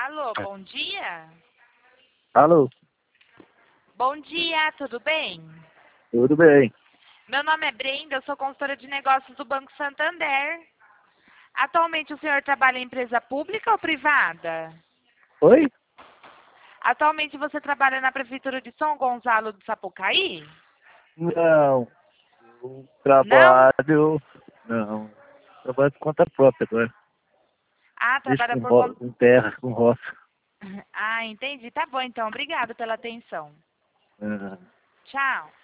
Alô, bom dia? Alô, Bom dia, tudo bem? tudo bem? Meu nome é Brenda, eu sou consultora de negócios do Banco Santander. Atualmente o senhor trabalha em empresa pública ou privada? Oi? Atualmente você trabalha na Prefeitura de São Gonçalo do Sapucaí? Não, eu Não? trabalho. Não, trabalho por conta própria agora. Ah, Mexo trabalha por conta... com terra, com roça. Ah, entendi. Tá bom então, obrigado pela atenção. Ah, Tchau.